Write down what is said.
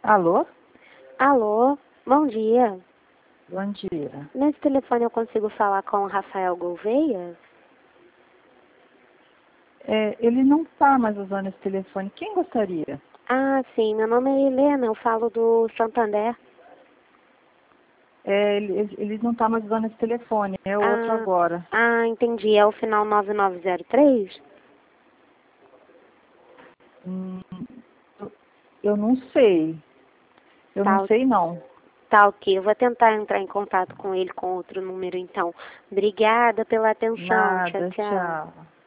Alô? Alô, bom dia. Bom dia. Nesse telefone eu consigo falar com o Rafael Gouveia? Ele não está mais usando esse telefone. Quem gostaria? Ah, sim, meu nome é Helena, eu falo do Santander. Ele não está mais usando esse telefone. É outro Ah, agora. entendi. É o final 9903? Hum, eu não sei. Eu não Tá, sei, não. tá ok. Eu vou tentar entrar em contato com ele com outro número, então. Obrigada pela atenção. Tchau, Nada. tchau. Tchau.